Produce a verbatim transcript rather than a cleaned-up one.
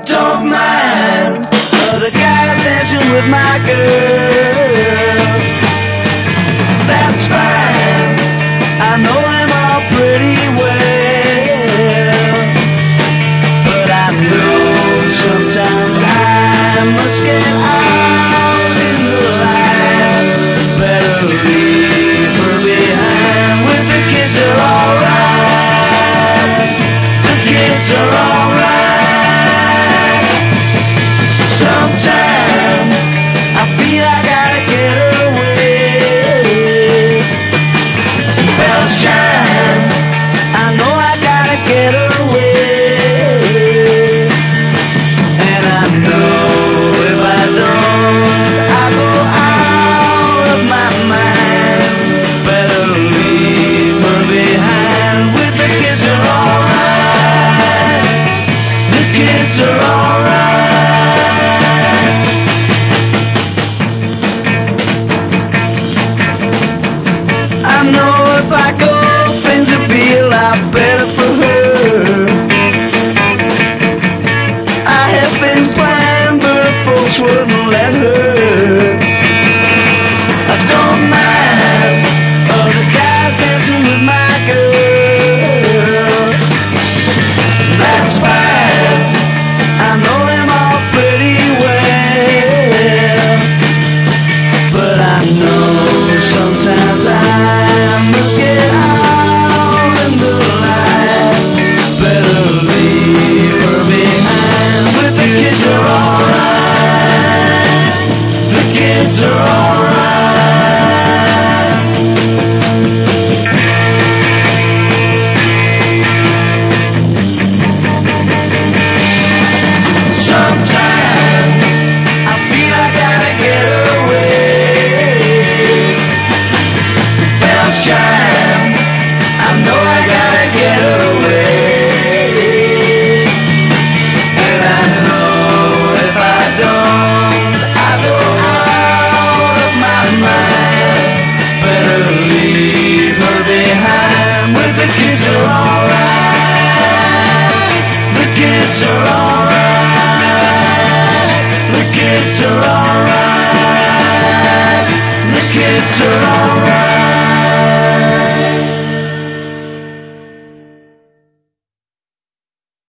don't mind other guys dancing with my girl. That's fine, I know them all pretty well. But I know sometimes I must get out in the line. Better leave her behind. With the kids are alright. The kids are alright. Sometimes I feel I gotta get away. Bells chime, I know I gotta get away. And I know if I don't, I go out of my mind. Better leave her behind. With the kids are alright. The kids are alright. I know if I go, things will be a lot better for her. I have been trying, but folks wouldn't let her. I don't mind other guys dancing with my girl. That's fine, I know them all pretty well. But I know sometimes I must get out in the light. Better leave her behind. But the kids are alright. The kids are alright. Sometimes I feel I gotta get away. Bells chime, I know I gotta get away. And I know if I don't, I go out of my mind. Better leave her behind. With the kids are alright. The kids are alright. The kids are alright. The kids are alright.